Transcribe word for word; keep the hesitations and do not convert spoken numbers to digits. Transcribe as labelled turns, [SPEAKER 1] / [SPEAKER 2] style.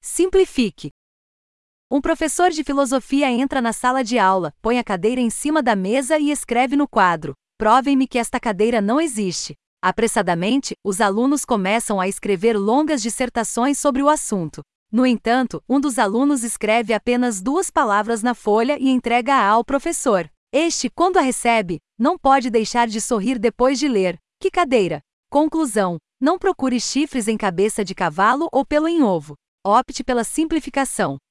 [SPEAKER 1] Simplifique. Um professor de filosofia entra na sala de aula, põe a cadeira em cima da mesa e escreve no quadro: "Provem-me que esta cadeira não existe." Apressadamente, os alunos começam a escrever longas dissertações sobre o assunto. No entanto, um dos alunos escreve apenas duas palavras na folha e entrega-a ao professor. Este, quando a recebe, não pode deixar de sorrir depois de ler: "Que cadeira?" Conclusão: não procure chifres em cabeça de cavalo ou pelo em ovo. Opte pela simplificação.